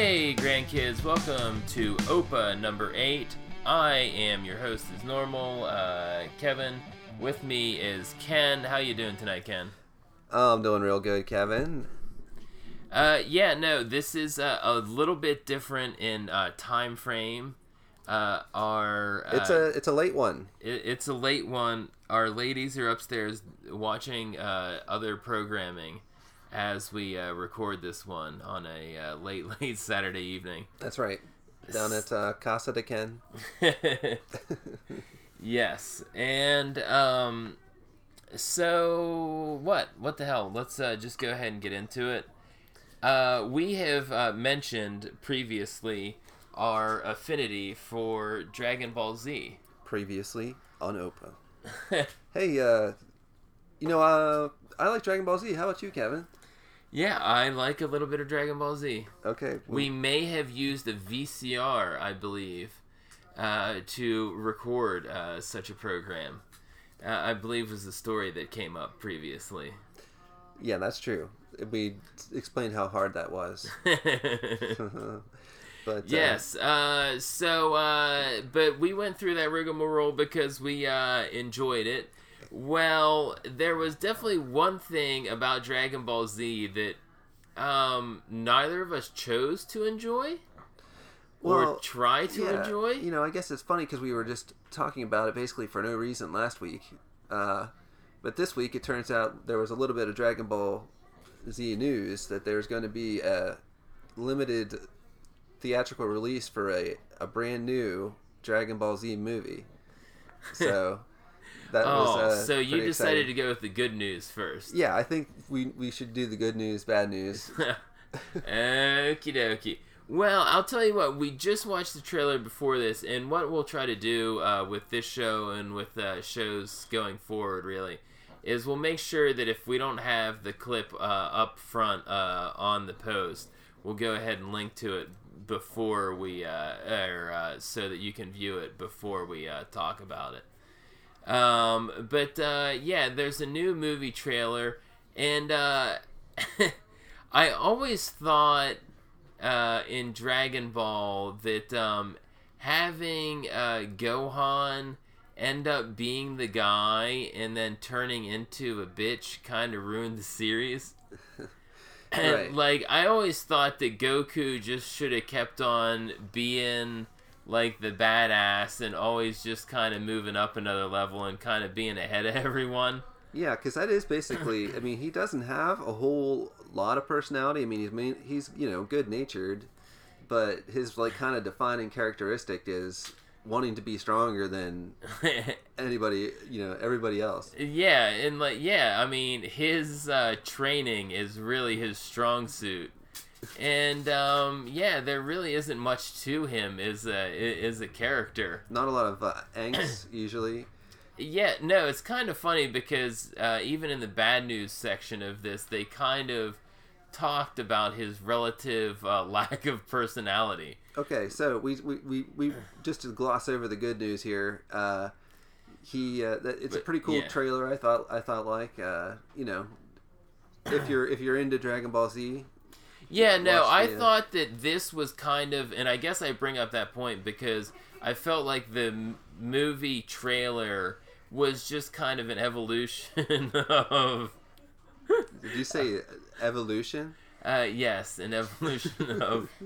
Hey grandkids, welcome to OPA number 8. I am your host as normal, Kevin. With me is Ken. How you doing tonight, Ken? Oh, I'm doing real good, Kevin. This is a little bit different in time frame. It's a late one. It's a late one. Our ladies are upstairs watching other programming as we record this one on a late Saturday evening. That's right. Down at Casa de Ken. Yes, and so what the hell? Let's just go ahead and get into it. We have mentioned previously our affinity for Dragon Ball Z. Previously on OPA. Hey, I like Dragon Ball Z. How about you, Kevin? Yeah, I like a little bit of Dragon Ball Z. Okay. We may have used a VCR, I believe, to record such a program. I believe was the story that came up previously. Yeah, that's true. We explained how hard that was. But yes. But we went through that rigmarole because we enjoyed it. Well, there was definitely one thing about Dragon Ball Z that neither of us chose to enjoy or try to enjoy. You know, I guess it's funny because we were just talking about it basically for no reason last week. But this week, it turns out there was a little bit of Dragon Ball Z news that there's going to be a limited theatrical release for a brand new Dragon Ball Z movie. So that was so you decided exciting. to go with the good news first. Yeah, I think we should do the good news, bad news. Okie dokie. Well, I'll tell you what, we just watched the trailer before this, and what we'll try to do with this show and with shows going forward, really, is we'll make sure that if we don't have the clip up front on the post, we'll go ahead and link to it before we, so that you can view it before we talk about it. There's a new movie trailer, and I always thought in Dragon Ball that having Gohan end up being the guy and then turning into a bitch kind of ruined the series. And Right. like, I always thought that Goku just should have kept on being like the badass and always just kind of moving up another level and kind of being ahead of everyone. Yeah, because that is basically. I mean, he doesn't have a whole lot of personality. I mean, he's good natured, but his like kind of defining characteristic is wanting to be stronger than anybody, everybody else. Yeah, and I mean, his training is really his strong suit. And there really isn't much to him as a character. Not a lot of angst usually. Yeah, no, it's kind of funny because even in the bad news section of this, they kind of talked about his relative lack of personality. Okay, so we just to gloss over the good news here. It's a pretty cool trailer. I thought like if you're into Dragon Ball Z. Yeah, no, I thought that this was kind of, and I guess I bring up that point because I felt like the movie trailer was just kind of an evolution of... Did you say evolution? Yes, an evolution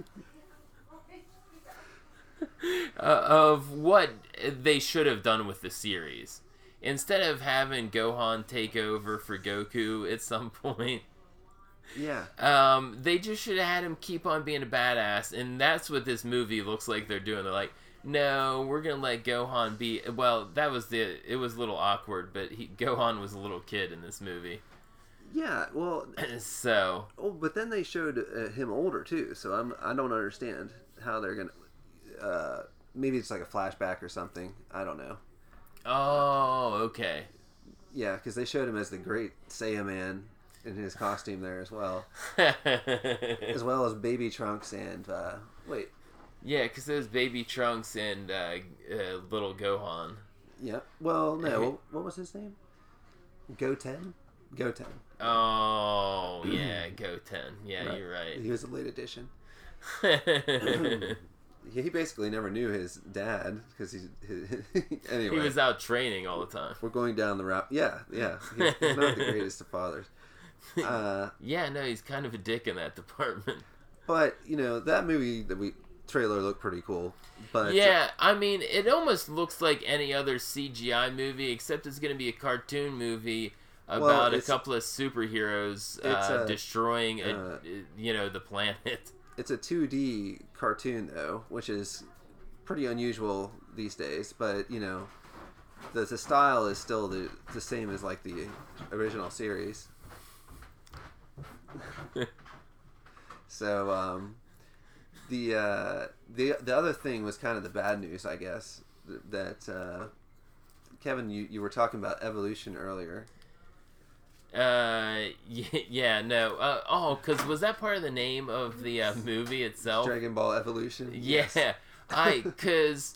of what they should have done with the series. Instead of having Gohan take over for Goku at some point... Yeah. They just should have had him keep on being a badass, and that's what this movie looks like they're doing. They're like, no, we're gonna let Gohan be. Well, it was a little awkward, but Gohan was a little kid in this movie. Yeah, well. So. Oh, but then they showed him older too, so I don't understand how they're gonna. Maybe it's like a flashback or something. I don't know. Oh, okay. Yeah, because they showed him as the Great Saiyaman in his costume there as well. As well as Baby Trunks and wait. Yeah, because there's Baby Trunks and little Gohan. Yeah. Well, no. What was his name? Goten? Goten. Oh, yeah, Goten. Yeah, right. You're right. He was a late addition. He basically never knew his dad because anyway. He was out training all the time. We're going down the route. Yeah. He's not the greatest of fathers. Yeah, no, he's kind of a dick in that department. But that movie trailer looked pretty cool. But yeah, I mean, it almost looks like any other CGI movie, except it's going to be a cartoon movie about a couple of superheroes destroying the planet. It's a 2D cartoon though, which is pretty unusual these days. But the style is still the same as like the original series. So the other thing was kind of the bad news, I guess, that Kevin, you were talking about Evolution earlier. Because was that part of the name of the movie itself? Dragon Ball Evolution? Yeah. Yes. Because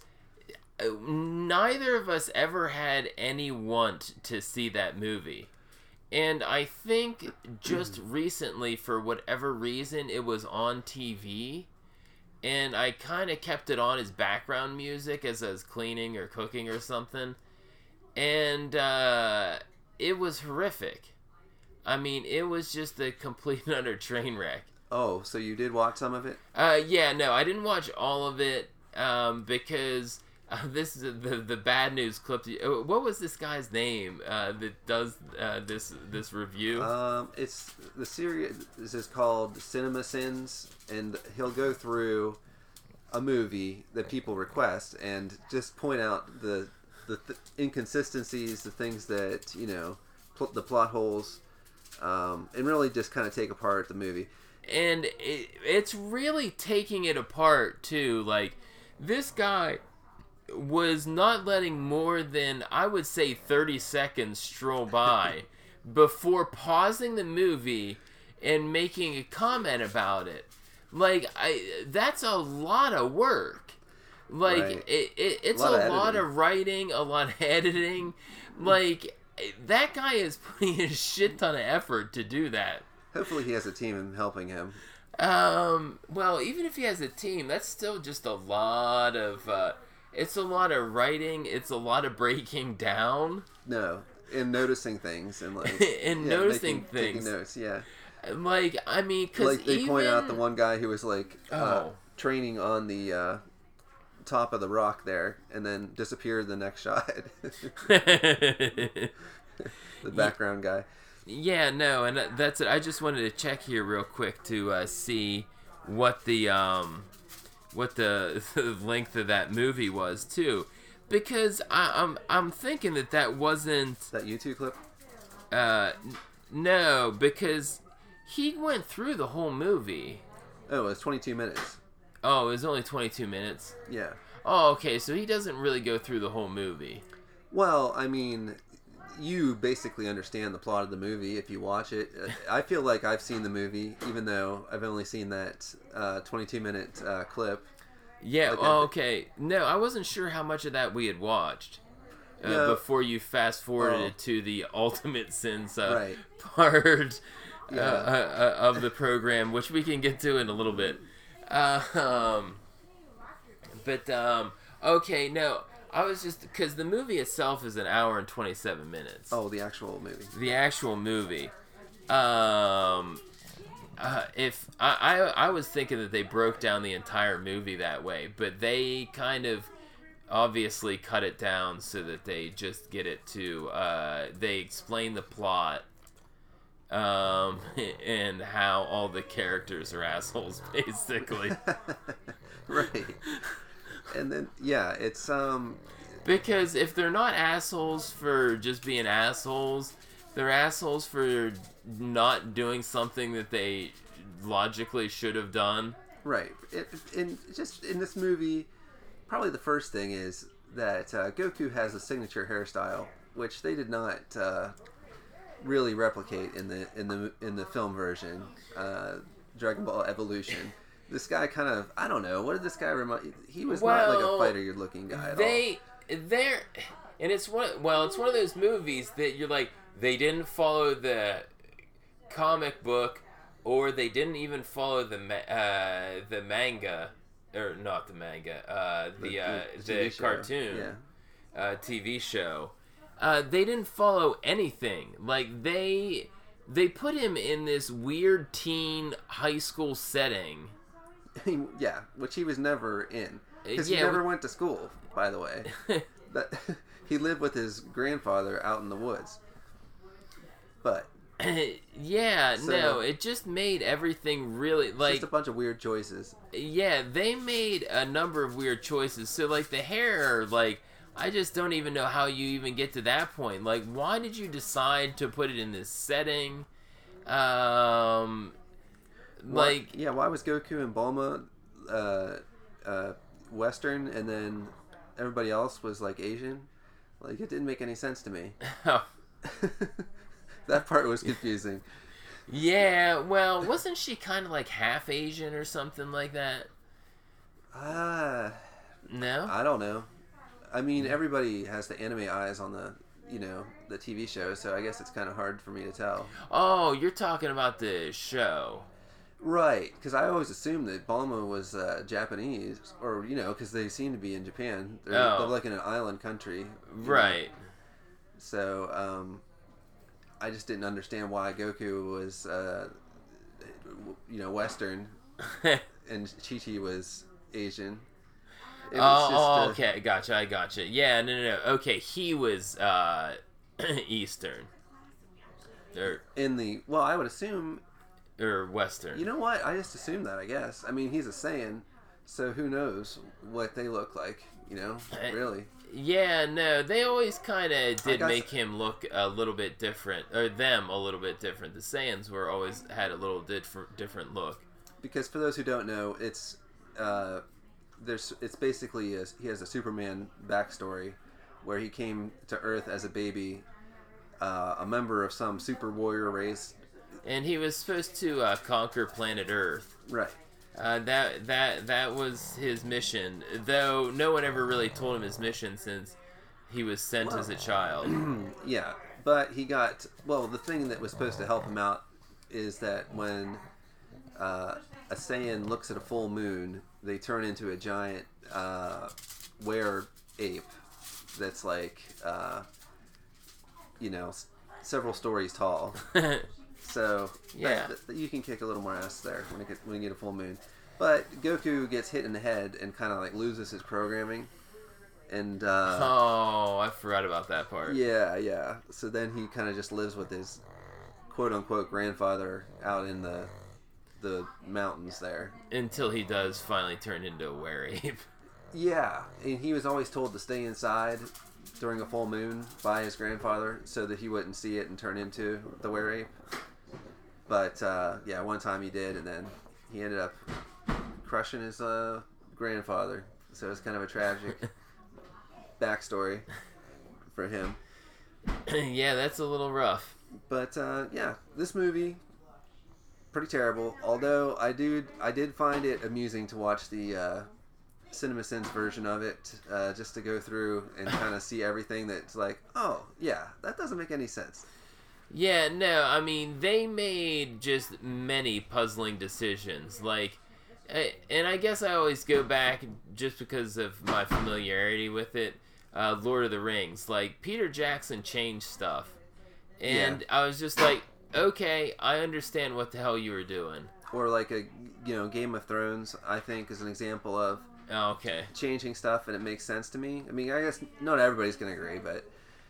neither of us ever had any want to see that movie. And I think just recently, for whatever reason, it was on TV. And I kind of kept it on as background music as I was cleaning or cooking or something. And it was horrific. I mean, it was just a complete and utter train wreck. Oh, so you did watch some of it? Yeah, no, I didn't watch all of it because this is the bad news clip. What was this guy's name that does this review? It's the series is called Cinema Sins, and he'll go through a movie that people request and just point out the inconsistencies, the things that the plot holes. And really just kind of take apart the movie. And it's really taking it apart, too. Like, this guy was not letting more than, I would say, 30 seconds stroll by before pausing the movie and making a comment about it. Like, that's a lot of work. Like, right. It's a lot of writing, a lot of editing. Like, that guy is putting a shit ton of effort to do that. Hopefully he has a team helping him. Well, even if he has a team, that's still just a lot of, it's a lot of writing, it's a lot of breaking down. No, and noticing things and like... noticing things. Taking notes, yeah. Like, I mean, because like they point out the one guy who was like, training on the, top of the rock there and then disappeared the next shot. The background guy. Yeah, no, and that's it. I just wanted to check here real quick to see what the length of that movie was too, because I'm thinking that wasn't that YouTube clip. No, because he went through the whole movie. Oh, it's 22 minutes. Oh, it was only 22 minutes? Yeah. Oh, okay, so he doesn't really go through the whole movie. Well, I mean, you basically understand the plot of the movie if you watch it. I feel like I've seen the movie, even though I've only seen that 22-minute clip. Yeah, okay. No, I wasn't sure how much of that we had watched before you fast-forwarded to the Ultimate Sins part of the program, which we can get to in a little bit. Okay, no, I was just, because the movie itself is an hour and 27 minutes. Oh, the actual movie. The actual movie. If I was thinking that they broke down the entire movie that way, but they kind of obviously cut it down so that they just get it to, they explain the plot, and how all the characters are assholes, basically. Right. And then, yeah, it's, because if they're not assholes for just being assholes, they're assholes for not doing something that they logically should have done. Right. Just in this movie, probably the first thing is that Goku has a signature hairstyle, which they did not really replicate in the film version, Dragon Ball Evolution. This guy kind of, I don't know, what did this guy remind? He was not like a fighter-looking guy at all. And it's one of those movies that you're like, they didn't follow the comic book or they didn't even follow the manga, or not the manga, the cartoon, TV show. They didn't follow anything. Like they put him in this weird teen high school setting. Yeah, which he was never in. Because he never went to school, by the way. He lived with his grandfather out in the woods. But... it just made everything really, like... just a bunch of weird choices. Yeah, they made a number of weird choices. So, like, the hair, like, I just don't even know how you even get to that point. Like, why did you decide to put it in this setting? Why was Goku and Bulma Western, and then everybody else was like Asian? Like, it didn't make any sense to me. Oh. That part was confusing. Yeah, well, wasn't she kind of like half Asian or something like that? No? I don't know. I mean, everybody has the anime eyes on the TV show, so I guess it's kind of hard for me to tell. Oh, you're talking about the show. Right, because I always assumed that Bulma was Japanese, or, because they seem to be in Japan. They're like in an island country. Right. So, I just didn't understand why Goku was, Western, and Chi-Chi was Asian. It was okay, I gotcha. Yeah, no. Okay, he was, Eastern. I would assume... Or Western. You know what? I just assumed that, I guess. I mean, he's a Saiyan, so who knows what they look like, really. Yeah, no, they always kind of did make him look a little bit different, or them a little bit different. The Saiyans always had a little different look. Because for those who don't know, it's basically he has a Superman backstory where he came to Earth as a baby, a member of some super warrior race. And he was supposed to conquer planet Earth. Right. That was his mission. Though no one ever really told him his mission since he was sent as a child. Yeah, but he got... Well, the thing that was supposed to help him out is that when a Saiyan looks at a full moon, they turn into a giant were ape that's like, several stories tall. So yeah, you can kick a little more ass there when you get a full moon. But Goku gets hit in the head and kind of like loses his programming. And I forgot about that part. Yeah. So then he kind of just lives with his quote unquote grandfather out in the mountains there until he does finally turn into a were-ape. Yeah, and he was always told to stay inside during a full moon by his grandfather so that he wouldn't see it and turn into the were-ape. But, one time he did, and then he ended up crushing his grandfather. So it's kind of a tragic backstory for him. Yeah, that's a little rough. But, this movie, pretty terrible. Although I did find it amusing to watch the CinemaSins version of it, just to go through and kind of see everything that's like, oh, yeah, that doesn't make any sense. Yeah, no, I mean, they made just many puzzling decisions. Like, and I guess I always go back just because of my familiarity with it, Lord of the Rings. Like, Peter Jackson changed stuff. And I was just like, okay, I understand what the hell you were doing. Or like Game of Thrones, I think, is an example of changing stuff, and it makes sense to me. I mean, I guess not everybody's going to agree, but,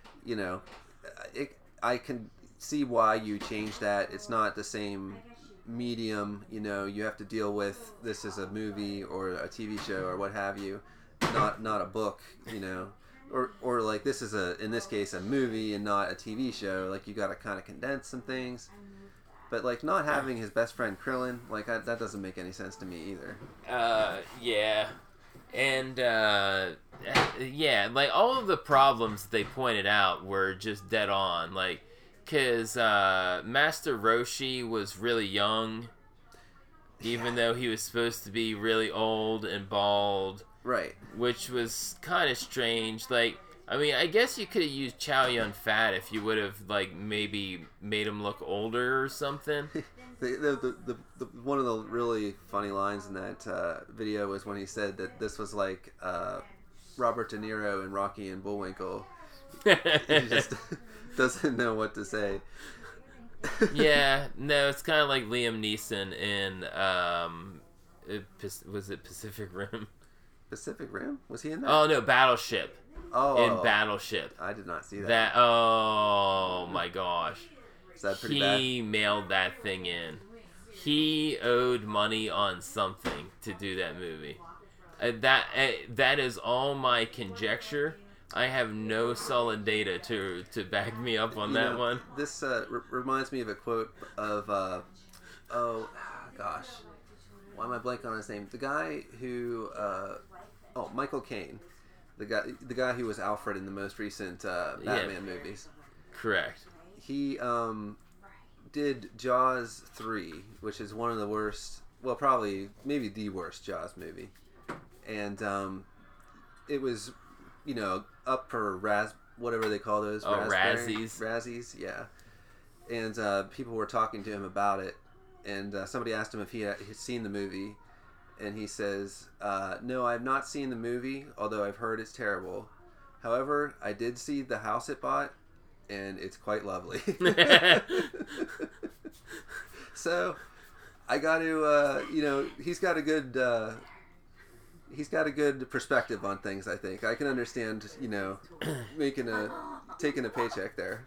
I can see why you changed that. It's not the same medium, you have to deal with this as a movie or a TV show or what have you, not a book, or like this is in this case a movie and not a TV show. Like, you got to kind of condense some things. But, like, not having his best friend Krillin, like, that doesn't make any sense to me either. Yeah. And, like, all of the problems they pointed out were just dead on. Like, because Master Roshi was really young, even though he was supposed to be really old and bald. Right. Which was kind of strange. Like, I mean, I guess you could have used Chow Yun Fat if you would have, like, maybe made him look older or something. One of the really funny lines in that video was when he said that this was like Robert De Niro in Rocky and Bullwinkle. He just doesn't know what to say. Yeah, no, it's kind of like Liam Neeson in, was it Pacific Rim? Pacific Rim? Was he in that? Oh, no, Battleship. Oh, in Battleship. I did not see that. Oh my gosh. Is that pretty bad? He mailed that thing in. He owed money on something to do that movie. That is all my conjecture. I have no solid data to back me up on that one. This reminds me of a quote of gosh, why am I blanking on his name? The guy who Michael Caine. The guy who was Alfred in the most recent Batman movies. Correct. He did Jaws 3, which is one of the worst, well, probably, maybe the worst Jaws movie. And it was, up for whatever they call those. Razzies. Razzies, yeah. And people were talking to him about it. And somebody asked him if he had seen the movie. And he says, no, I have not seen the movie, although I've heard it's terrible. However, I did see the house it bought, and it's quite lovely. So, I got to, he's got a good perspective on things, I think. I can understand, taking a paycheck there.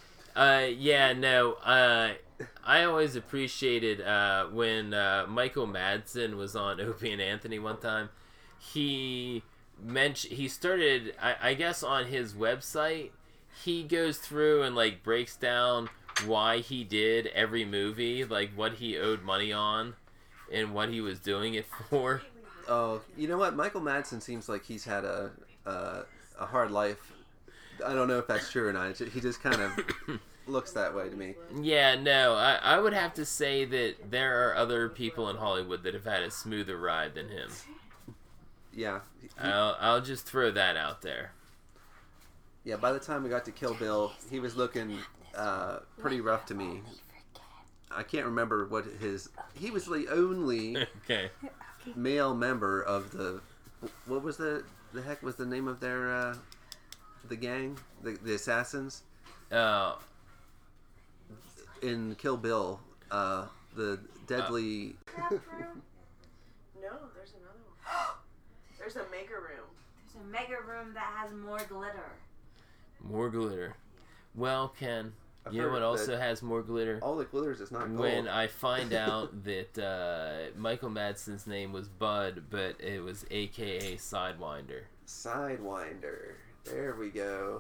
I always appreciated when Michael Madsen was on Opie and Anthony one time. He started, I guess on his website, he goes through and like breaks down why he did every movie, like what he owed money on and what he was doing it for. Oh, you know what? Michael Madsen seems like he's had a hard life. I don't know if that's true or not. He just kind of looks that way to me. Yeah, no, I would have to say that there are other people in Hollywood that have had a smoother ride than him. Yeah. I'll just throw that out there. Yeah, by the time we got to Kill Bill, he was looking pretty rough to me. I can't remember what he was the only male member of the, what was the heck was the name of their, the gang? The Assassins? In Kill Bill, the deadly... No, there's another one. There's a mega room. There's a mega room that has more glitter. More glitter. Well, Ken, you know what also has more glitter? All the glitters is not gold. When I find out that Michael Madsen's name was Bud, but it was AKA Sidewinder. Sidewinder. There we go.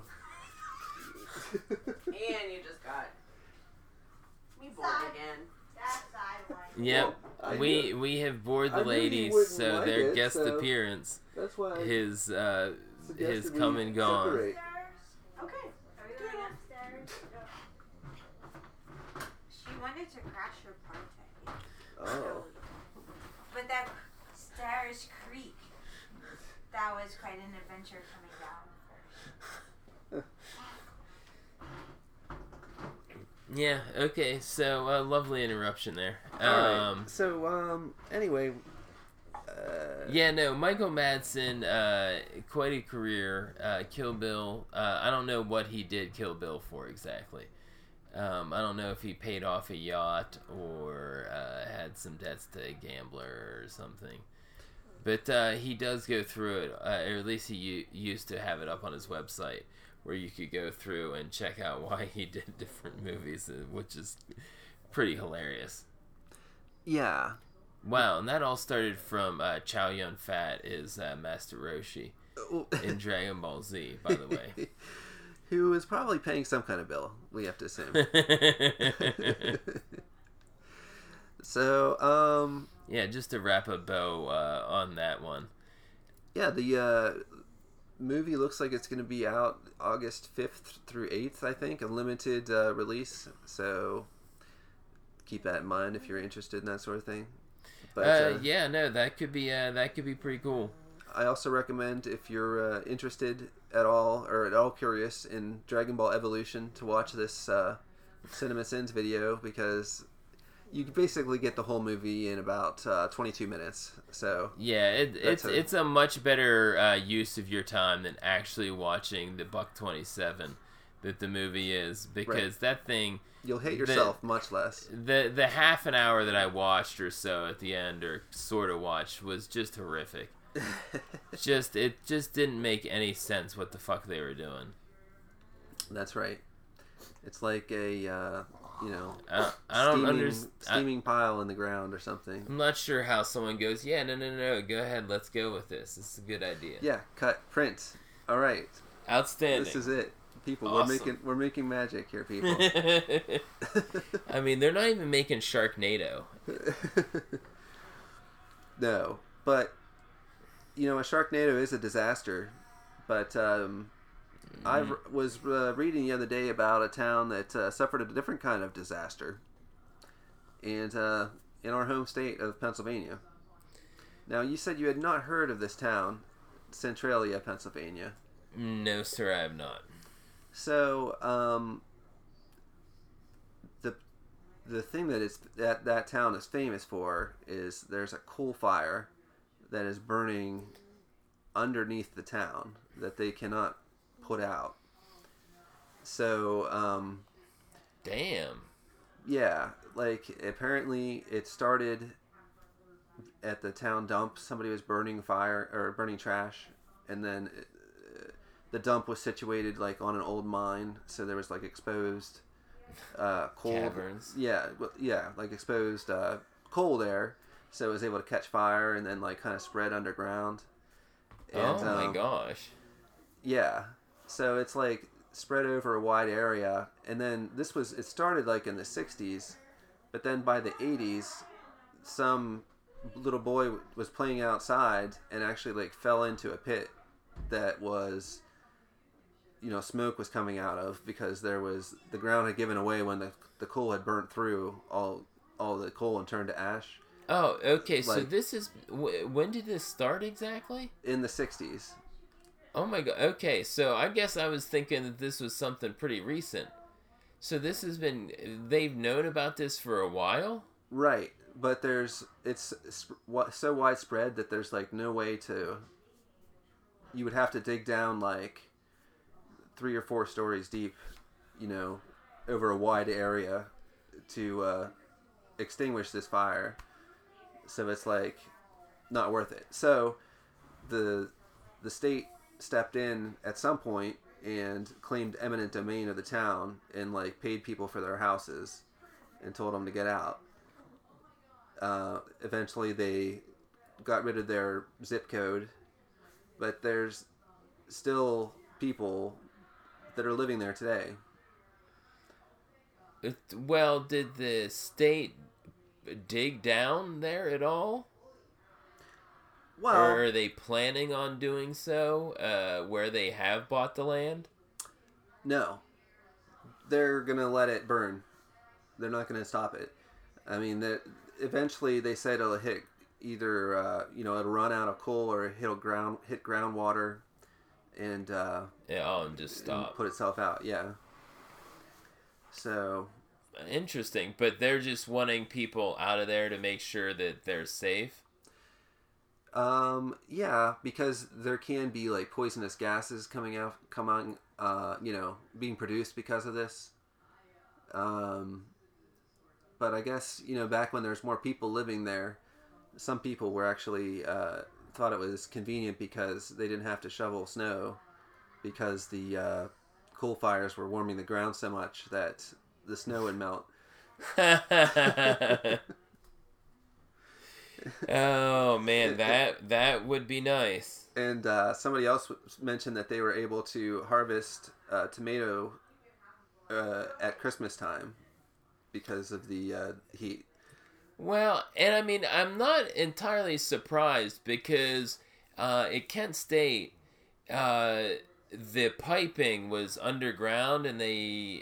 And you just got me bored again. Yep, Well, we have bored the I knew you ladies, wouldn't so like their it, guest so appearance that's why his suggested come we and gone. separate. Okay. Are we going upstairs? She wanted to crash her party. Oh. But that stairs creak. That was quite an adventure coming down. Yeah, okay, so lovely interruption there. Alright, so, anyway... Yeah, no, Michael Madsen, quite a career. Kill Bill, I don't know what he did Kill Bill for exactly. I don't know if he paid off a yacht or had some debts to a gambler or something. But he does go through it, or at least he used to have it up on his website, where you could go through and check out why he did different movies, which is pretty hilarious. Yeah. Wow, and that all started from Chow Yun Fat is Master Roshi in Dragon Ball Z, by the way. Who is probably paying some kind of bill, we have to assume. So, yeah, just to wrap a bow on that one. Yeah, the movie looks like it's going to be out August 5th through 8th, I think, a limited release. So keep that in mind if you're interested in that sort of thing. But yeah, no, that could be pretty cool. I also recommend, if you're interested, at all or at all curious in Dragon Ball Evolution to watch this Cinema Sins video, because you basically get the whole movie in about 22 minutes. So yeah, it's a much better use of your time than actually watching the $127 that the movie is, because that thing, you'll hate yourself much less. The half an hour that I watched or so at the end, or sort of watched, was just horrific. It just didn't make any sense what the fuck they were doing. That's right. It's like a I don't understand. Steaming pile in the ground or something. I'm not sure how someone goes, yeah, no, go ahead, let's go with this. This is a good idea. Yeah, cut, print. All right. Outstanding. This is it. People, awesome. we're making magic here, people. I mean, they're not even making Sharknado. No, but a Sharknado is a disaster. But I was reading the other day about a town that suffered a different kind of disaster, and in our home state of Pennsylvania. Now, you said you had not heard of this town, Centralia, Pennsylvania. No, sir, I have not. So, the thing that town is famous for is there's a coal fire that is burning underneath the town that they cannot put out. So, damn. Yeah, like apparently it started at the town dump. Somebody was burning trash, and then the dump was situated like on an old mine, so there was like exposed coal caverns. Yeah, like exposed coal there, so it was able to catch fire and then like kind of spread underground. And, oh my gosh. Yeah, so it's like spread over a wide area, and then it started like in the 60s, but then by the 80s, some little boy was playing outside and actually like fell into a pit that was, smoke was coming out of, because the ground had given away when the coal had burnt through all the coal and turned to ash. Oh, okay. So this is when did this start exactly? In the 60s. Oh my god. Okay, so I guess I was thinking that this was something pretty recent. So they've known about this for a while? Right, but it's so widespread that there's like no way you would have to dig down like 3 or 4 stories deep, over a wide area to extinguish this fire. So it's like not worth it. So the state stepped in at some point and claimed eminent domain of the town and like paid people for their houses and told them to get out. Eventually they got rid of their zip code, but there's still people that are living there today. Well, did the state dig down there at all? Well, or are they planning on doing so where they have bought the land? No. They're going to let it burn. They're not going to stop it. I mean, eventually they said it'll hit either, it'll run out of coal or hit groundwater and and just stop. And put itself out, yeah. So interesting, but they're just wanting people out of there to make sure that they're safe. Yeah, because there can be like poisonous gases coming out, being produced because of this. But I guess, back when there's more people living there, some people were actually, thought it was convenient because they didn't have to shovel snow, because the, coal fires were warming the ground so much that the snow would melt. Oh man, that would be nice. And somebody else mentioned that they were able to harvest tomato at Christmas time because of the heat. Well, and I mean, I'm not entirely surprised because at Kent State, the piping was underground, and they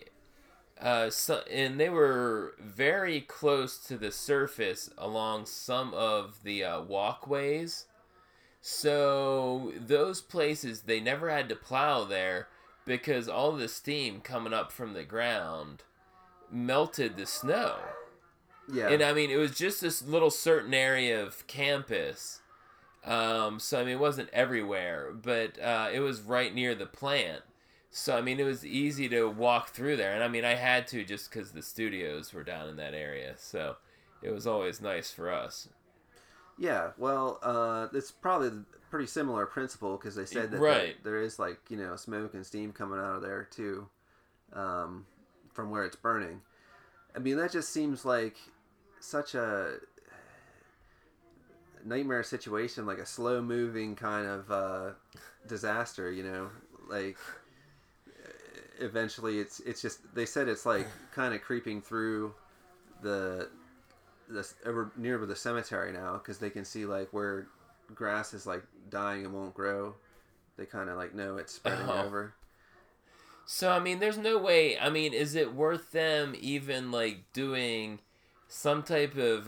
were very close to the surface along some of the walkways. So those places, they never had to plow there because all the steam coming up from the ground melted the snow. Yeah. And I mean, it was just this little certain area of campus. So I mean, it wasn't everywhere, but it was right near the plant. So I mean, it was easy to walk through there. And I mean, I had to just because the studios were down in that area. So it was always nice for us. Yeah, well, it's probably a pretty similar principle because they said that Right. there is like smoke and steam coming out of there too, from where it's burning. I mean, that just seems like such a nightmare situation, like a slow moving kind of disaster. Like eventually it's just they said it's like kind of creeping through the over near the cemetery now because they can see like where grass is like dying and won't grow. They kind of like know it's spreading over. So I mean, there's no way. I mean, is it worth them even like doing some type of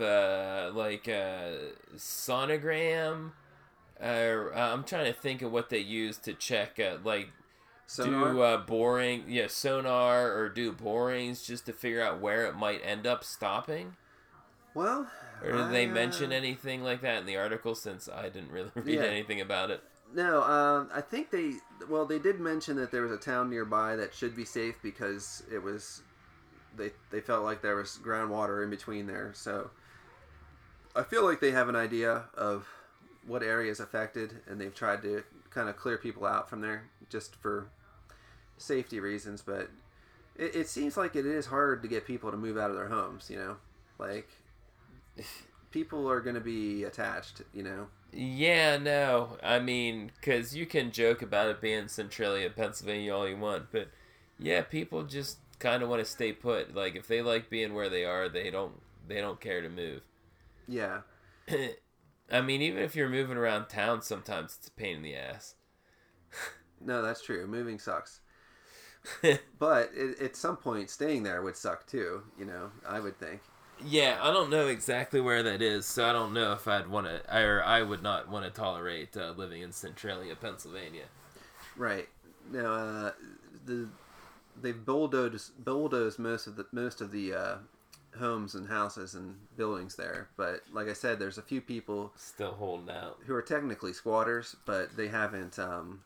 sonogram? I'm trying to think of what they use to check Sonar? do boring, sonar, or do borings just to figure out where it might end up stopping. Well, Or did they mention anything like that in the article? Since I didn't really read anything about it. No, I think they did mention that there was a town nearby that should be safe because it was they felt like there was groundwater in between there. So I feel like they have an idea of what area is affected, and they've tried to kind of clear people out from there just for safety reasons. But it seems like it is hard to get people to move out of their homes. Like people are going to be attached. Yeah, no. I mean, because you can joke about it being Centralia, Pennsylvania all you want, but yeah, people just kind of want to stay put. Like, if they like being where they are, they don't care to move. Yeah. I mean, even if you're moving around town, sometimes it's a pain in the ass. No, that's true. Moving sucks. But at some point, staying there would suck too, I would think. Yeah, I don't know exactly where that is, so I don't know if I would not want to tolerate living in Centralia, Pennsylvania. Right. Now, they've bulldozed most of the homes and houses and buildings there, but like I said, there's a few people Still holding out. who are technically squatters, but they haven't,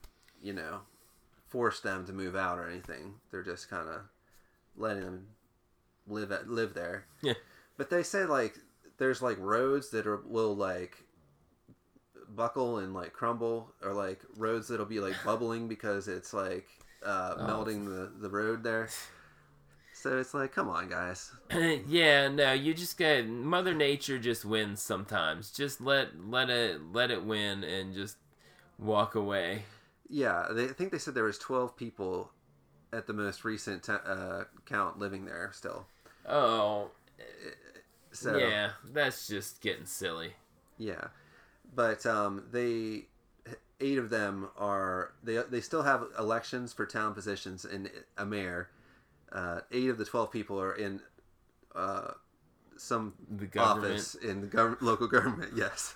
forced them to move out or anything. They're just kind of letting them live there. Yeah. But they say like there's like roads that will like buckle and like crumble, or like roads that'll be like bubbling because it's like melting the road there. So it's like, come on, guys. Yeah, no, you just got Mother Nature just wins sometimes. Just let it win and just walk away. Yeah, I think they said there was 12 people at the most recent count living there still. Oh, So yeah, that's just getting silly. yeah, but 8 of them are they still have elections for town positions and a mayor. 8 of the 12 people are in some The government. office in the local government. Yes.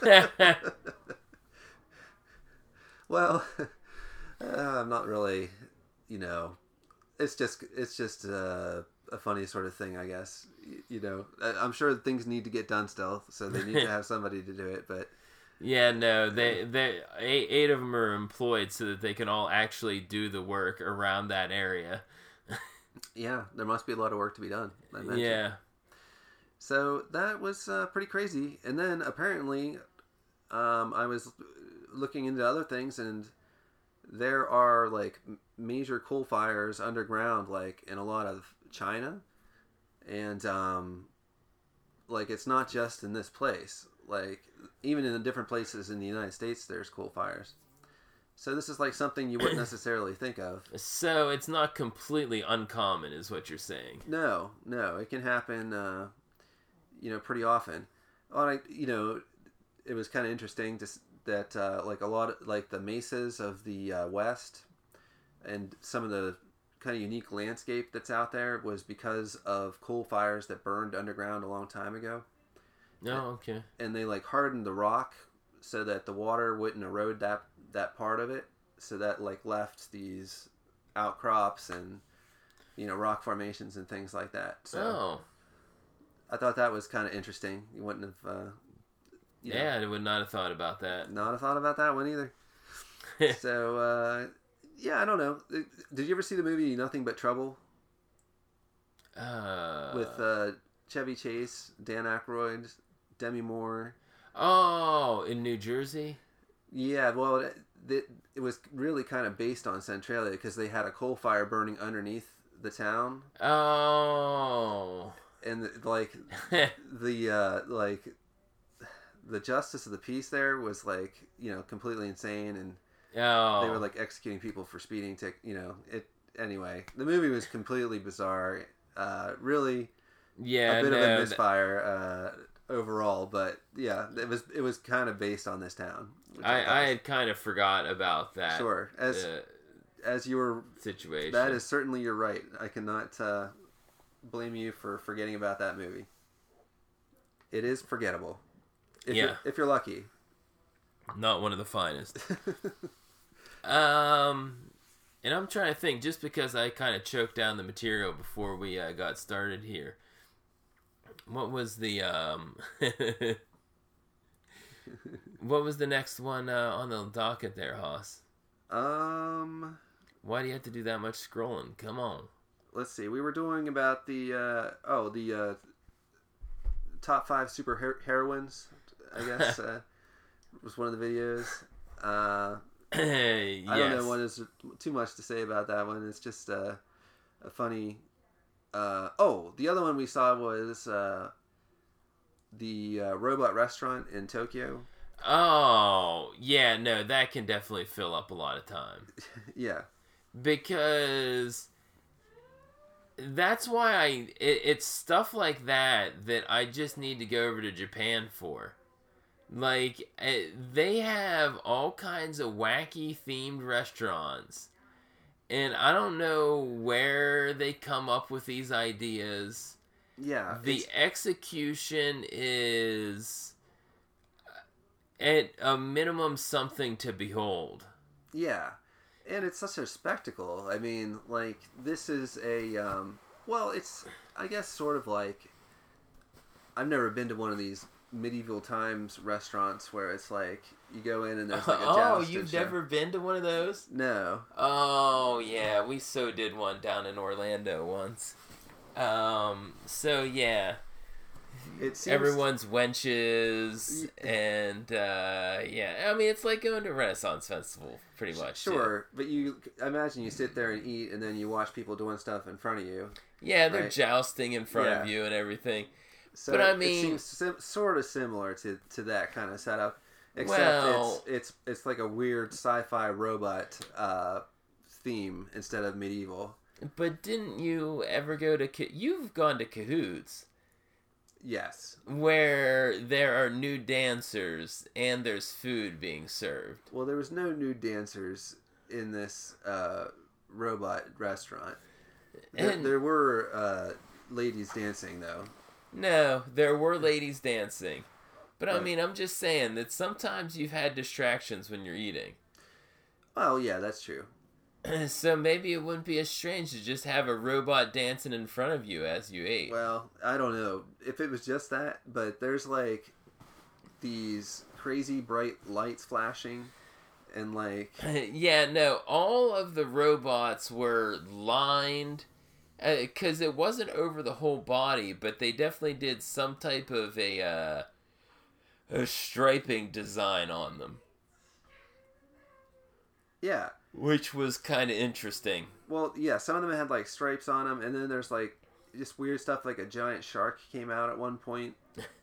Well, I'm not really, it's just a funny sort of thing, I guess. I'm sure things need to get done still, so they need to have somebody to do it. But Yeah, no, they 8 of them are employed so that they can all actually do the work around that area. yeah, there must be a lot of work to be done. I imagine. Yeah. So that was pretty crazy. And then apparently, I was looking into other things, and there are like major coal fires underground, like in a lot of China, and like it's not just in this place. Like even in the different places in the United States, there's coal fires. So this is like something you wouldn't necessarily think of. So it's not completely uncommon, is what you're saying. No, it can happen, pretty often. It was kind of interesting that like a lot of like the mesas of the West and some of the kind of unique landscape that's out there was because of coal fires that burned underground a long time ago. Oh, okay. And they like hardened the rock so that the water wouldn't erode that part of it. So that like left these outcrops and rock formations and things like that. So I thought that was kind of interesting. You wouldn't have. I would not have thought about that. Not have thought about that one either. So I don't know. Did you ever see the movie Nothing But Trouble? With Chevy Chase, Dan Aykroyd, Demi Moore. Oh, in New Jersey? Yeah, well, it was really kind of based on Centralia because they had a coal fire burning underneath the town. Oh. And the justice of the peace there was completely insane, and they were executing people for speeding. Anyway, the movie was completely bizarre. Really, a bit of a misfire overall, but yeah, it was kind of based on this town. I had kind of forgot about that. Sure, as your situation. That is certainly your right. I cannot blame you for forgetting about that movie. It is forgettable. If you're lucky. Not one of the finest. And I'm trying to think, just because I kind of choked down the material before we got started here. What was the what was the next one on the docket there, Haas? Why do you have to do that much scrolling? Come on. Let's see. We were doing about the top 5 super heroines, I guess, was one of the videos. Yes. I don't know what is too much to say about that one. It's just a funny. The other one we saw was the robot restaurant in Tokyo. Oh, yeah, no, that can definitely fill up a lot of time. Yeah. Because that's why it's stuff like that I just need to go over to Japan for. They have all kinds of wacky themed restaurants. And I don't know where they come up with these ideas. Yeah. The execution is at a minimum something to behold. Yeah. And it's such a spectacle. I mean, this is a, it's, I guess, sort of I've never been to one of these medieval times restaurants where it's you go in and there's a jousting you've show. Never been to one of those? No. Oh, yeah, we so did one down in Orlando once. So, yeah. It seems... Everyone's wenches, and, I mean, it's like going to a Renaissance Festival, pretty much. Sure, but I imagine you sit there and eat, and then you watch people doing stuff in front of you. Yeah, they're jousting in front of you and everything. So but I mean, it seems sort of similar to that kind of setup, except it's like a weird sci-fi robot theme instead of medieval. But didn't you ever go to... You've gone to Cahoots. Yes. Where there are nude dancers and there's food being served. Well, there was no nude dancers in this robot restaurant. There were ladies dancing, though. No, there were ladies dancing. But I mean, I'm just saying that sometimes you've had distractions when you're eating. Well, yeah, that's true. So maybe it wouldn't be as strange to just have a robot dancing in front of you as you ate. Well, I don't know if it was just that, but there's these crazy bright lights flashing and Yeah, no, all of the robots were lined... Because it wasn't over the whole body, but they definitely did some type of a striping design on them. Yeah. Which was kind of interesting. Well, yeah, some of them had stripes on them, and then there's just weird stuff like a giant shark came out at one point.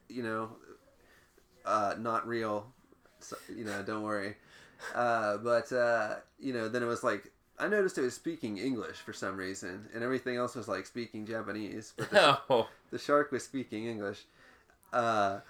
Not real. So, don't worry. But then it was I noticed it was speaking English for some reason, and everything else was speaking Japanese. But the shark was speaking English. And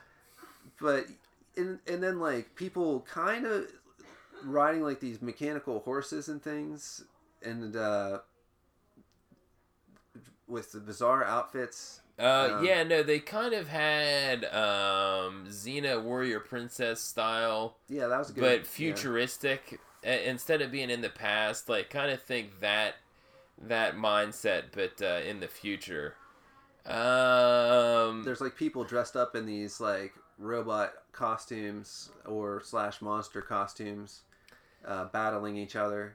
then people kind of riding these mechanical horses and things, and with the bizarre outfits. Yeah, no, they kind of had Xena Warrior Princess style, Yeah, that was good. but futuristic. Instead of being in the past, like kind of think that mindset, but in the future. There's like people dressed up in these like robot costumes or / monster costumes, battling each other.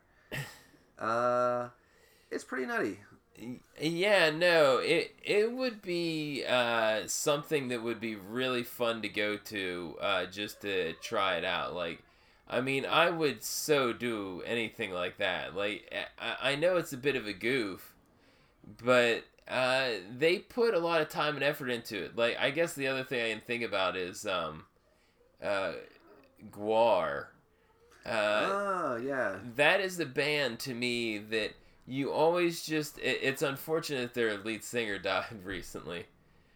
It's pretty nutty. Yeah, no, it would be something that would be really fun to go to just to try it out. Like, I mean, I would so do anything like that. Like, I know it's a bit of a goof, but they put a lot of time and effort into it. Like, I guess the other thing I can think about is Gwar. Yeah. That is the band to me that you always just... It's unfortunate their lead singer died recently.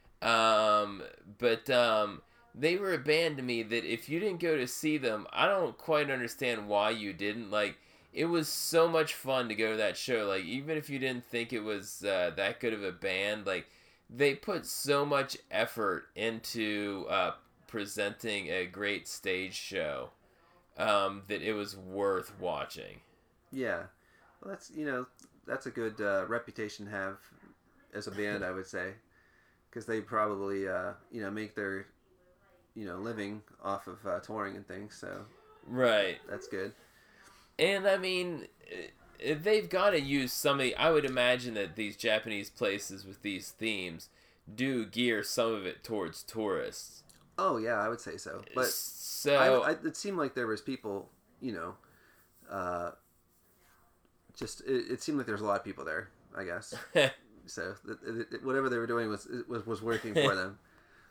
But they were a band to me that if you didn't go to see them, I don't quite understand why you didn't. Like, it was so much fun to go to that show. Like, even if you didn't think it was that good of a band, like, they put so much effort into presenting a great stage show that it was worth watching. Yeah. Well, that's a good reputation to have as a band, I would say, because they probably make their living off of touring and things. So right, that's good. And I mean, they've got to use somebody. I would imagine that these Japanese places with these themes do gear some of it towards tourists. Oh yeah, I would say so. But so it seemed like there was people, it seemed like there's a lot of people there, I guess. So whatever they were doing was working for them.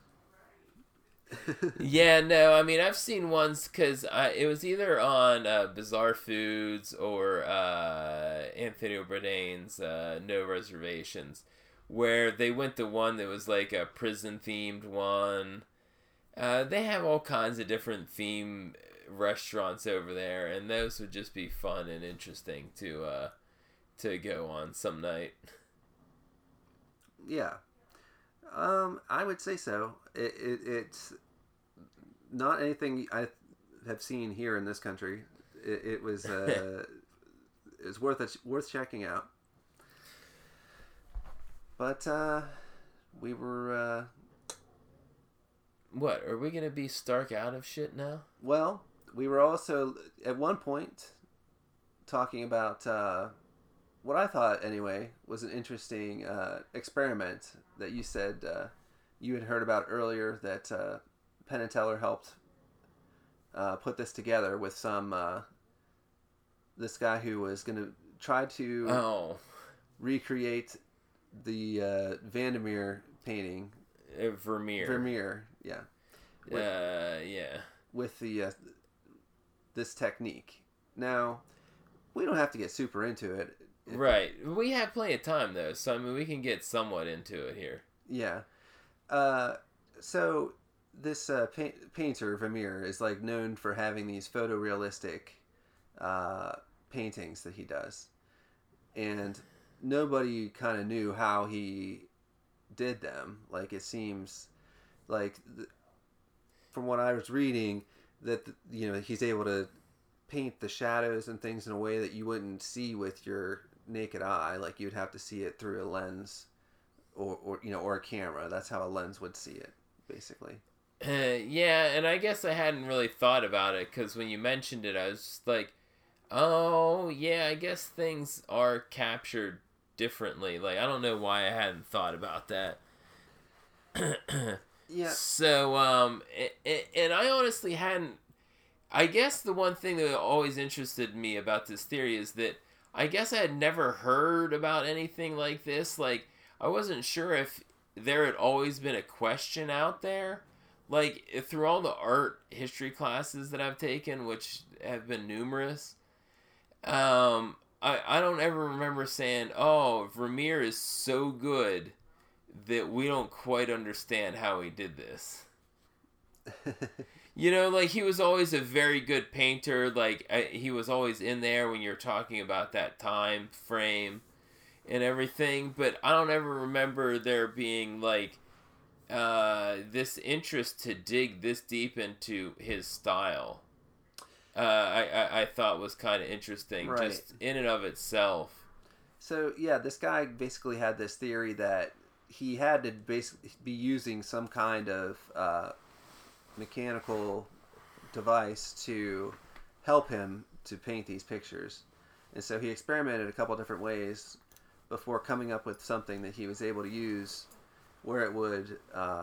Yeah, no, I mean, I've seen ones because it was either on Bizarre Foods or Anthony Bourdain's No Reservations, where they went to one that was like a prison-themed one. They have all kinds of different theme restaurants over there, and those would just be fun and interesting to go on some night. Yeah. I would say so. It's not anything I have seen here in this country. It was it's worth checking out. But we were. What, are we gonna be Stark out of shit now? Well, we were also at one point talking about what I thought anyway was an interesting experiment that you said you had heard about earlier, that Penn and Teller helped put this together with some this guy who was going to try to recreate the Vandermeer painting. Vermeer, yeah. With the this technique. Now, we don't have to get super into it. Right. We have plenty of time, though, so I mean, we can get somewhat into it here. Yeah. So this painter, Vermeer, is like known for having these photorealistic paintings that he does. And nobody kind of knew how he did them. Like, it seems like, from what I was reading, that he's able to paint the shadows and things in a way that you wouldn't see with your naked eye. Like, you'd have to see it through a lens or a camera. That's how a lens would see it, basically. Yeah, and I guess I hadn't really thought about it, because when you mentioned it, I was just like, oh yeah, I guess things are captured differently. Like, I don't know why I hadn't thought about that. Yeah. So, and I honestly hadn't. I guess the one thing that always interested me about this theory is that I guess I had never heard about anything like this. Like, I wasn't sure if there had always been a question out there. Like, through all the art history classes that I've taken, which have been numerous, I don't ever remember saying, oh, Vermeer is so good that we don't quite understand how he did this. Like, he was always a very good painter. Like, he was always in there when you're talking about that time frame. and everything, but I don't ever remember there being like this interest to dig this deep into his style. I thought was kind of interesting, Right. just in and of itself. So yeah, this guy basically had this theory that he had to basically be using some kind of mechanical device to help him to paint these pictures. And so he experimented a couple different ways before coming up with something that he was able to use where it would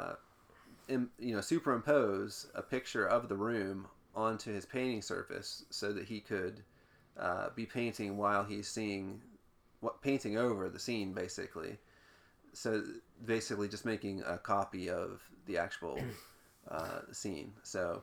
superimpose a picture of the room onto his painting surface so that he could be painting while he's painting over the scene, basically. So basically just making a copy of the actual scene. So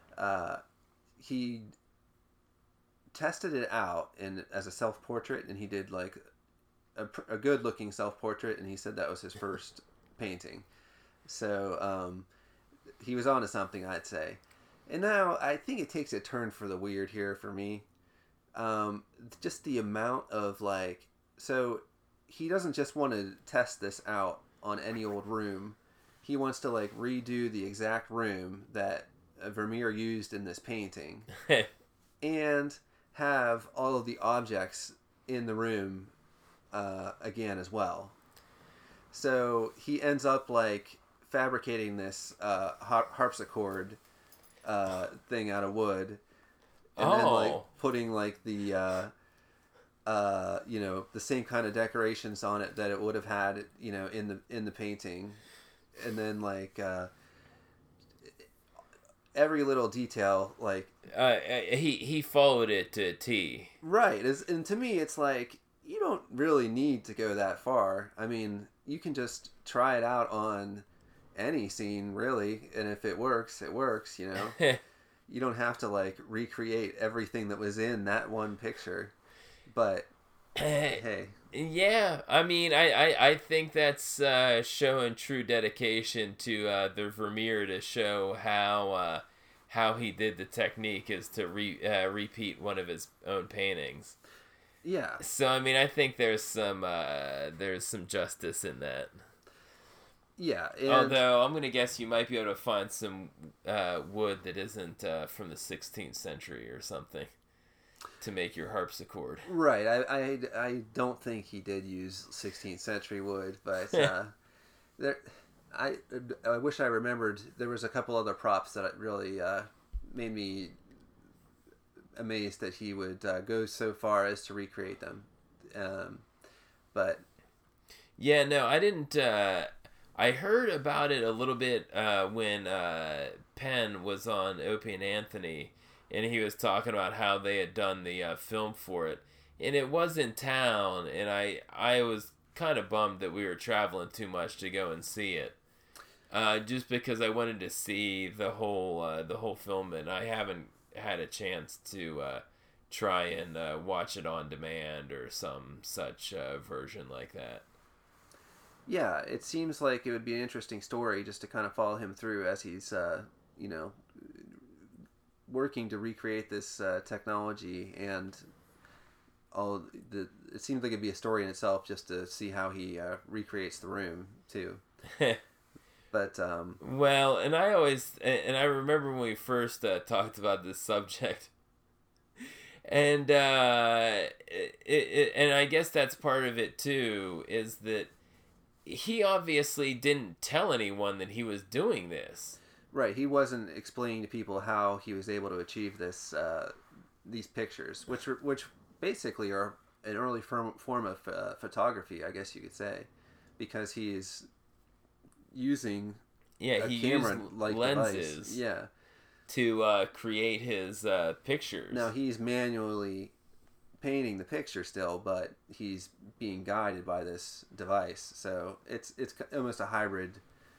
he tested it out as a self-portrait, and he did like a good-looking self-portrait, and he said that was his first painting. So he was onto something, I'd say. And now I think it takes a turn for the weird here for me. Just the amount of so he doesn't just want to test this out on any old room. He wants to redo the exact room that Vermeer used in this painting and have all of the objects in the room again as well. So he ends up fabricating this harpsichord thing out of wood, and then putting the the same kind of decorations on it that it would have had in the painting, and then every little detail he followed it to a T. Right. And to me it's you don't really need to go that far. I mean, you can just try it out on any scene, really, and if it works, it works, You don't have to recreate everything that was in that one picture. But hey. Yeah, I mean, I think that's showing true dedication to the Vermeer to show how he did the technique is to repeat one of his own paintings. Yeah. So I mean, I think there's some justice in that. Yeah. Although I'm gonna guess you might be able to find some wood that isn't from the 16th century or something to make your harpsichord. Right. I don't think he did use 16th century wood, but I wish I remembered. There was a couple other props that really made me amazed that he would go so far as to recreate them. But yeah, no, I didn't. I heard about it a little bit when Penn was on Opie and Anthony, and he was talking about how they had done the film for it, and it was in town, and I was kind of bummed that we were traveling too much to go and see it, just because I wanted to see the whole film, and I haven't had a chance to try and watch it on demand or some such version like that. Yeah, it seems like it would be an interesting story just to kind of follow him through as he's working to recreate this technology, and it seems like it'd be a story in itself just to see how he recreates the room too. But well, and I remember when we first talked about this subject, and and I guess that's part of it too, is that he obviously didn't tell anyone that he was doing this. Right, he wasn't explaining to people how he was able to achieve this these pictures, which basically are an early form of photography, I guess you could say, because he's using he camera used lenses to create his pictures. Now he's manually painting the picture still, but he's being guided by this device, so it's almost a hybrid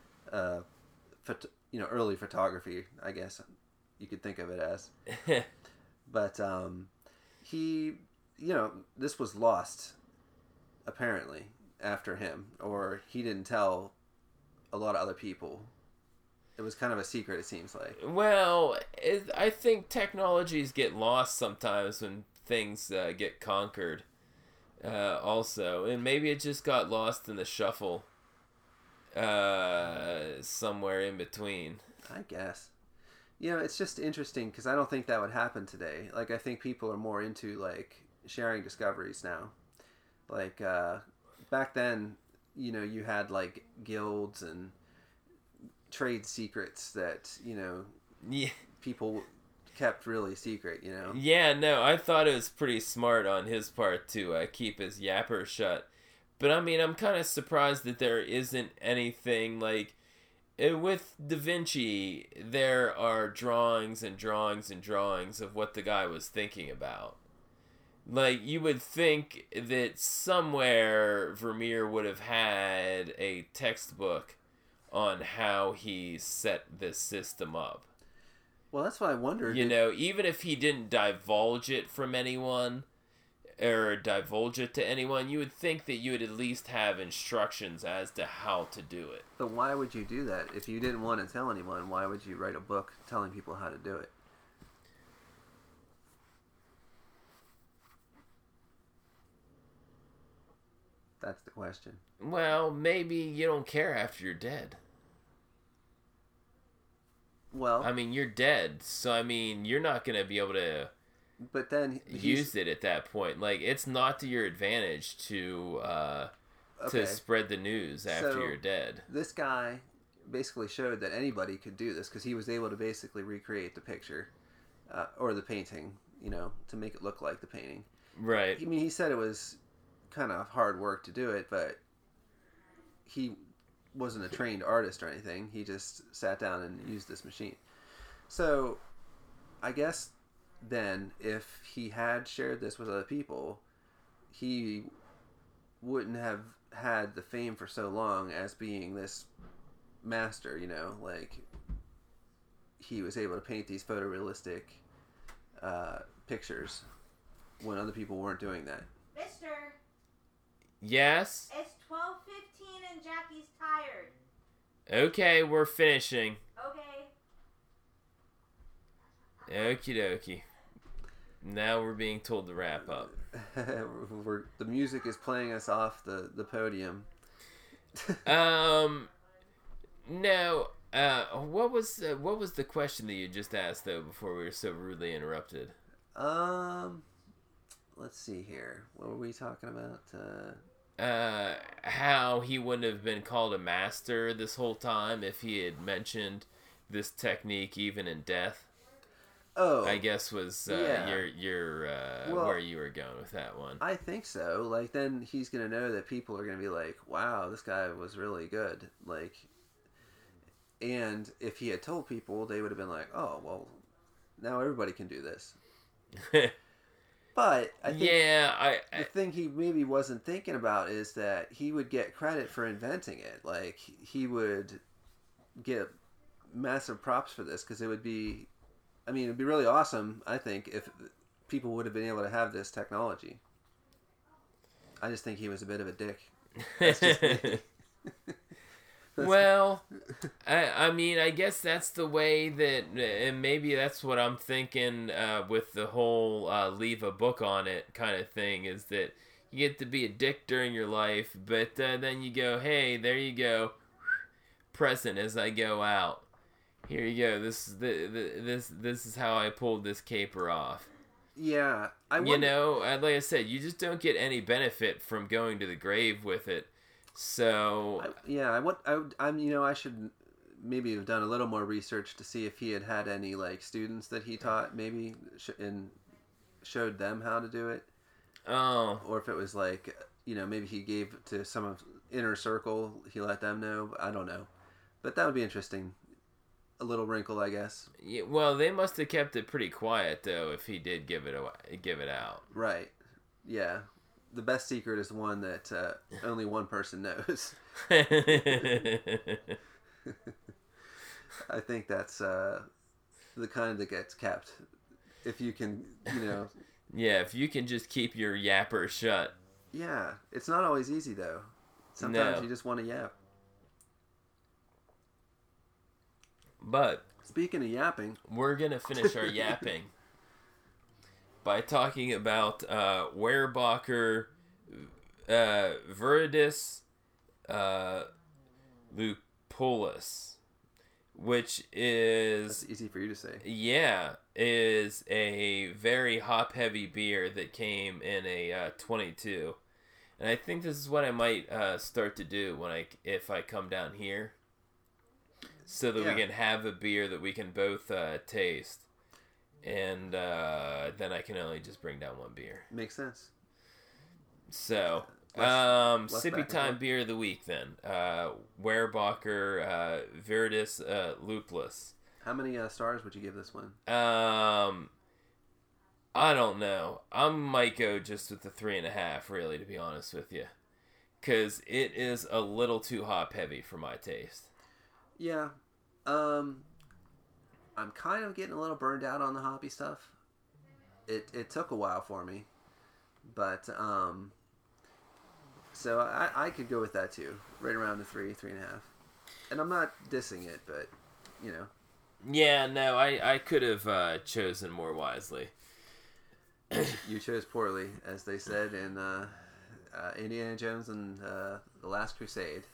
early photography, I guess you could think of it as. But he, this was lost apparently after him, or he didn't tell a lot of other people. It was kind of a secret, it seems like. Well, I think technologies get lost sometimes when things get conquered. Also, and maybe it just got lost in the shuffle somewhere in between. I guess. It's just interesting because I don't think that would happen today. Like, I think people are more into, like, sharing discoveries now. Like, back then, you had, like, guilds and trade secrets that, Yeah. people kept really secret, Yeah, no, I thought it was pretty smart on his part to keep his yapper shut. But, I mean, I'm kind of surprised that there isn't anything, like... With Da Vinci, there are drawings and drawings and drawings of what the guy was thinking about. Like, you would think that somewhere Vermeer would have had a textbook on how he set this system up. Well, that's what I wondered. Even if he didn't divulge it from anyone, or divulge it to anyone, you would think that you would at least have instructions as to how to do it. But why would you do that? If you didn't want to tell anyone, why would you write a book telling people how to do it? That's the question. Well, maybe you don't care after you're dead. Well, I mean, you're dead, so I mean, you're not going to be able to but then use it at that point. Like, it's not to your advantage to spread the news after you're dead. This guy basically showed that anybody could do this because he was able to basically recreate the picture or the painting, to make it look like the painting. Right. I mean, he said it was kind of hard work to do it, but he wasn't a trained artist or anything. He just sat down and used this machine. So, I guess then, if he had shared this with other people, he wouldn't have had the fame for so long as being this master, like he was able to paint these photorealistic pictures when other people weren't doing that. Mister, Yes? it's 12:15 and Jackie's tired. Okay, we're finishing. Okay. Okie dokie. Now we're being told to wrap up. The music is playing us off the podium. No. What was the question that you just asked though before we were so rudely interrupted? Let's see here. What were we talking about? How he wouldn't have been called a master this whole time if he had mentioned this technique even in death. Oh, I guess was your where you were going with that one. I think so. Like, then he's gonna know that people are gonna be like, "Wow, this guy was really good." Like, and if he had told people, they would have been like, "Oh, well, now everybody can do this." But I think the thing he maybe wasn't thinking about is that he would get credit for inventing it. Like, he would get massive props for this because it would be, I mean, it'd be really awesome, I think, if people would have been able to have this technology. I just think he was a bit of a dick. That's just me. Well, I mean, I guess that's the way that, and maybe that's what I'm thinking with the whole leave a book on it kind of thing, is that you get to be a dick during your life, but then you go, hey, there you go, present as I go out. Here you go. This is how I pulled this caper off. Yeah, like I said, you just don't get any benefit from going to the grave with it. So I should maybe have done a little more research to see if he had any like students that he taught maybe and showed them how to do it. Oh, or if it was like maybe he gave to some of inner circle, he let them know. I don't know, but that would be interesting. A little wrinkle, I guess. Yeah, well, they must have kept it pretty quiet though if he did give it out. Right. Yeah. The best secret is one that only one person knows. I think that's the kind that gets kept. If you can, Yeah, if you can just keep your yapper shut. Yeah, it's not always easy though. Sometimes you just want to yap. But speaking of yapping, we're gonna finish our yapping by talking about Weyerbacher Viridis lupulus, which is That's easy for you to say. is a very hop heavy beer that came in a 22, and I think this is what I might start to do if I come down here, so that we can have a beer that we can both taste, and then I can only just bring down one beer. Makes sense. So, less sippy back and time forth. beer of the week then. Weyerbacher Viridis lupulus. How many stars would you give this one? I don't know. I might go just with the 3.5, really, to be honest with you, because it is a little too hop heavy for my taste. Yeah. I'm kind of getting a little burned out on the hoppy stuff. It took a while for me, but so I could go with that too, right around the 3.5. And I'm not dissing it, but you know. Yeah, no, I could have chosen more wisely. You chose poorly, as they said in Indiana Jones and the Last Crusade.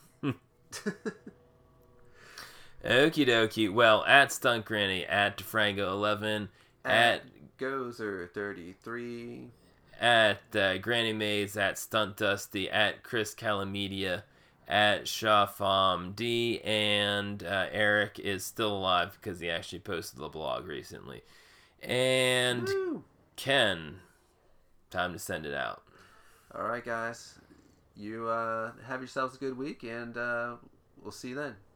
Okie dokie. Well, at Stunt Granny, at DeFrango11, at Gozer33, at Granny Mays, at Stunt Dusty, at Chris Calamedia, at Shafam D, and Eric is still alive because he actually posted the blog recently. And Woo! Ken, time to send it out. All right, guys. You have yourselves a good week, and we'll see you then.